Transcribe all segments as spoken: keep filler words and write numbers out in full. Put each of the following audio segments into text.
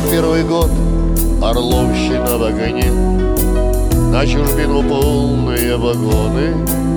первый год Орловщина в огне, на чужбину полные вагоны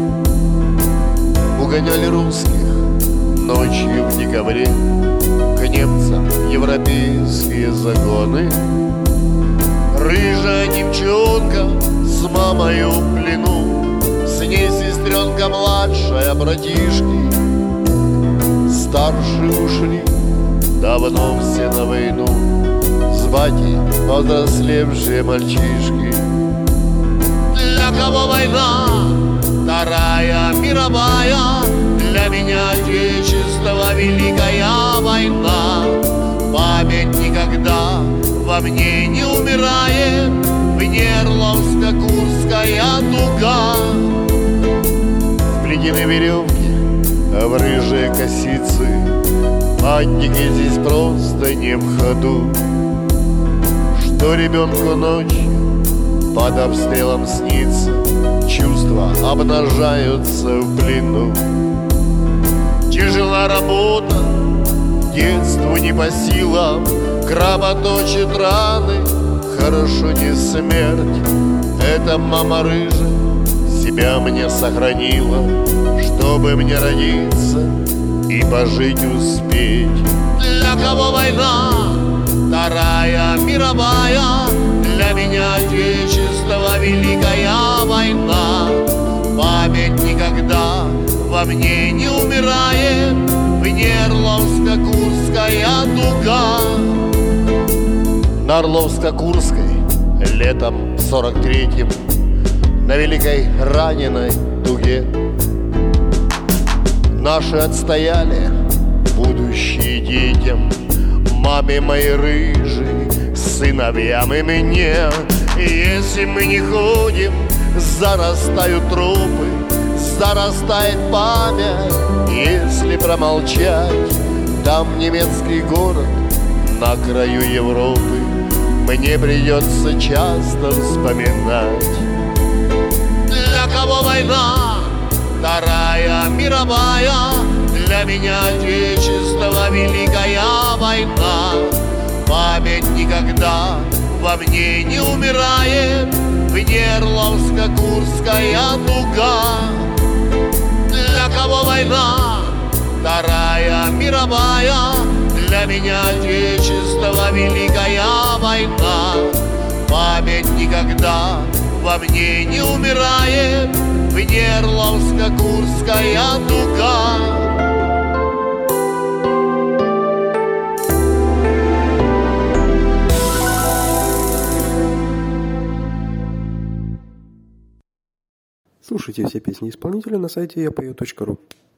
угоняли русских ночью в декабре к немцам европейские загоны. Рыжая девчонка с мамою в плену, с ней сестренка младшая, братишки. Старшие ушли давно все на войну, с батей повзрослевшие мальчишки. Для кого война, Вторая мировая, для меня Отечество великая война. Память никогда во мне не умирает, в Нерловско-Курская дуга. Вплетены веревки в рыжие косицы, матники здесь просто не в ходу. Что ребенку ночью под обстрелом снится, чувства обнажаются в плену. Тяжела работа, детству не по силам, кровоточит раны, хорошо не смерть. Эта мама рыжая себя мне сохранила, чтобы мне родиться и пожить успеть. Для кого война, Вторая мировая, для меня Отечество великая война. Память никогда во мне не умирает, в Нерловско-Курская дуга. На Орловско-Курской летом в сорок третьем на великой раненой дуге наши отстояли будущее детям, маме моей рыжей, сыновьям и мне. Если мы не ходим, зарастают тропы, зарастает память. Если промолчать, там немецкий город на краю Европы, мне придется часто вспоминать. Для кого война, Вторая мировая, для меня Отечество великая война. Память никогда во мне не умирает, в Нерловско-Курская дуга. Для кого война, Вторая мировая, для меня Отечество великая война. Память никогда во мне не умирает, в Нерловско-Курская дуга. Слушайте все песни исполнителя на сайте я пою точка ру.